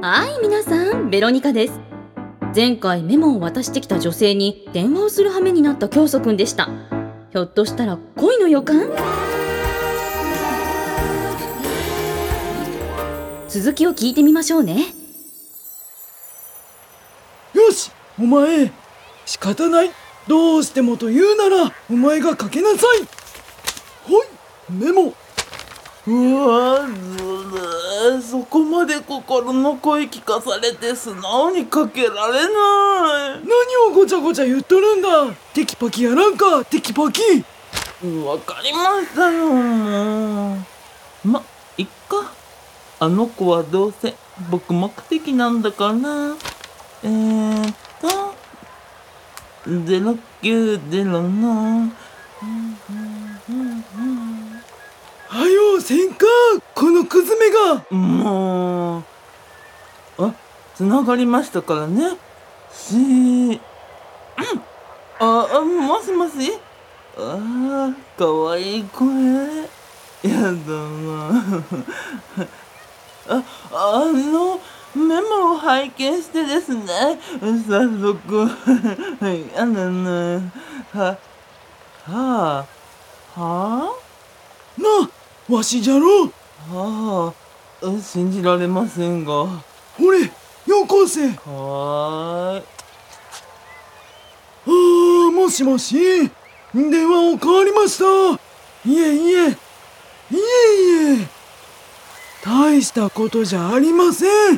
はい、皆さん、ベロニカです。前回メモを渡してきた女性に電話をする羽目になった教祖くんでした。ひょっとしたら恋の予感？続きを聞いてみましょうね。 よし、お前、仕方ない。どうしてもと言うならお前がかけなさい。ほい、メモ。 うわ、そこまで心の声聞かされて素直にかけられない。 何をごちゃごちゃ言っとるんだ。テキパキやらんか、テキパキ。 わかりましたよ、もう。いっか。あの子はどうせ僕目的なんだから。0907。 はよせんか、このクズめが。 もう、繋がりましたからね。もしもし。かわいい声。やだな。メモを拝見してですね、早速、 な、わしじゃろ。 信じられませんが。 ほれ、よこせ。 はーい。 もしもし、電話を代わりました。いえ、大したことじゃありません。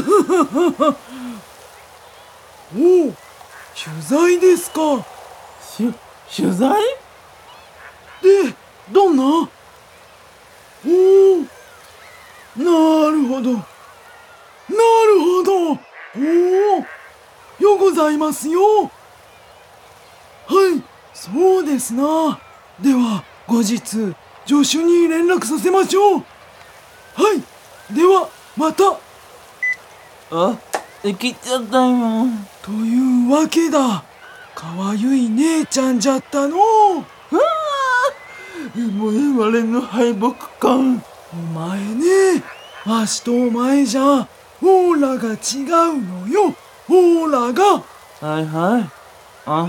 おう、取材ですか。 取材？ で、どんな？おお、なるほど。おお、よございますよ。はい、そうですな。では、後日、助手に連絡させましょう。はい、では、また。 来ちゃったよ。 というわけだ。かわゆい姉ちゃんじゃったの。 もう言われぬ敗北感。 お前ね、わしとお前じゃ、オーラが違うのよ。オーラが。 はい。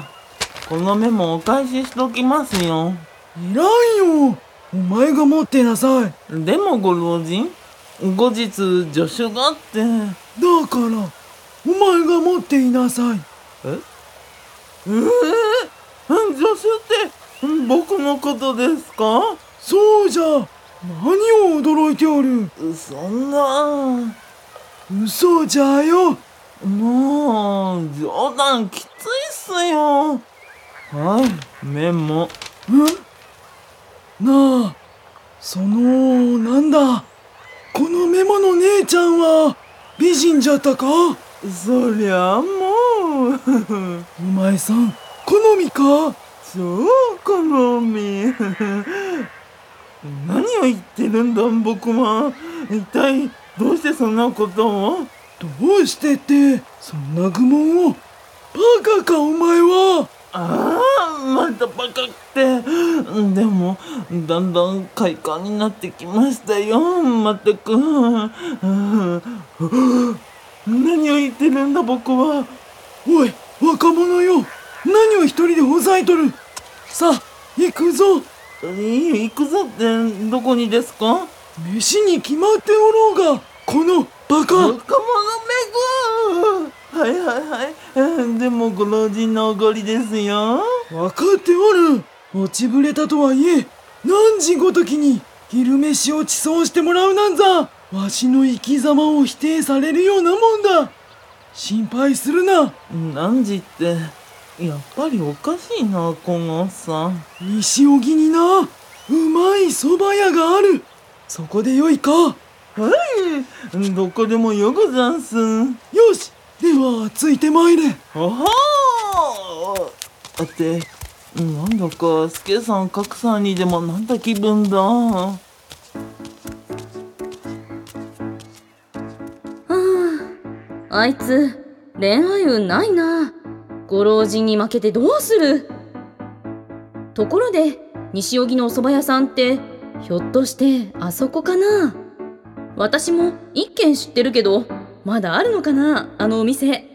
このメモお返ししときますよ。 いらんよ。お前が持ってなさい。 でもご老人、後日助手がって。 だから、お前が持っていなさい。 助手って僕のことですか？ そうじゃ。何を驚いておる。 そんな。 嘘じゃよ。 もう冗談きついっすよ。はい、メモ。 なあ、なんだ。このメモの姉ちゃんは美人じゃったか？ そりゃもうお前さん、好みか？ 超好み。何を言ってるんだ僕は。一体どうしてそんなことを？ どうしてって、そんな愚問を。バカかお前は。 またバカって。でもだんだん快感になってきましたよ。まったく。何を言ってるんだ僕は。 おい、若者よ、何を一人でほざいとる。さあ、行くぞ。 行くぞってどこにですか？ 飯に決まっておろうが、このバカ。 若者めぐ。はい。でもご老人のおごりですよ。 分かっておる。落ちぶれたとはいえ、何時ごときに昼飯を馳走してもらうなんざ、わしの生き様を否定されるようなもんだ。心配するな。 何時ってやっぱりおかしいな、このおっさん。 西荻にな、うまい蕎麦屋がある。そこでよいか？ はい、どこでもよござんす。 よし、ではついてまいれ。 ってなんだかスケさん格さんにでもなった気分だ。 あいつ恋愛運ないな。ご老人に負けてどうする。ところで西荻のお蕎麦屋さんってひょっとしてあそこかな。私も一軒知ってるけど、 まだあるのかな、あのお店。